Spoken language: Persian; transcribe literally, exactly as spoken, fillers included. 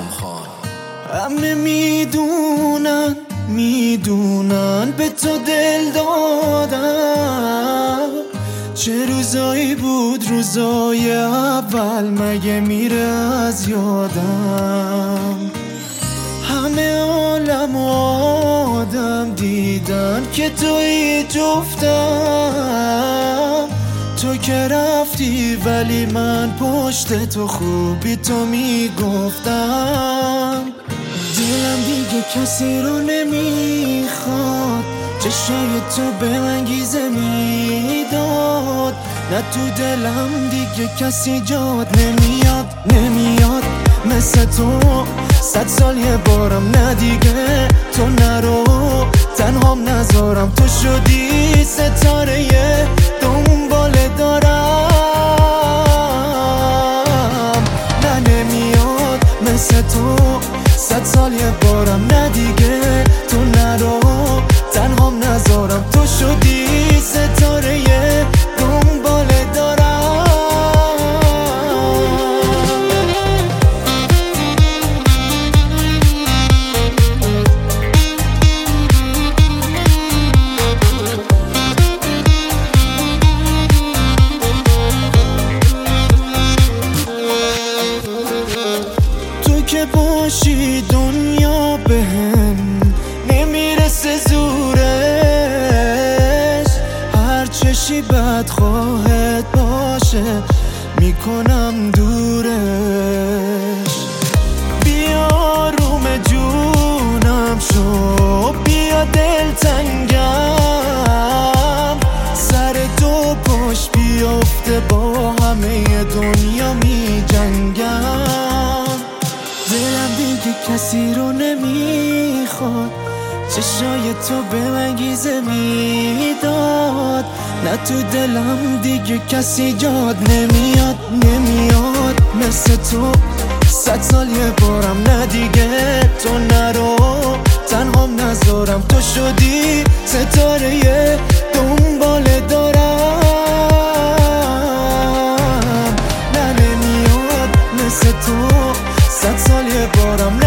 خان. همه میدونن میدونن به تو دل دادم، چه روزایی بود روزای اول مگه میره از یادم. همه عالم و آدم دیدن که توی جفتم، تو که رفتی ولی من پشت تو خوبی تو میگفتم. دلم دیگه کسی رو نمیخواد، چشای تو به انگیزه میداد. نه تو دلم دیگه کسی جاد نمیاد نمیاد مثل تو. صد سال یه بارم نه دیگه تو نرو، تنهام نذارم تو شدی ستاره دنبال دارم. نه نمیاد مثل تو، صد سال یه بارم نه دیگه تو نرو، تنهام نذارم تو شدی ستاره دنبال دارم. تو که باشی دنیا بهم نمیرسه زورش، هر چشی بدخواهت باشه میکنم دورش. بیا روم جونم شو، بیا دلتنگم، سر دو پاش بیافته با همه دنیا می جنگم. دلم دیگه کسی رو نمیخواد، چشای تو به انگیزه میداد. نه تو دلم دیگه کسی جاد نمیاد نمیاد مثل تو. صد سال یه بارم نه دیگه تو نرو، تنهام نذارم تو شدی ستاره دنبال دارم. نه نمیاد مثل تو، صد سال یه بارم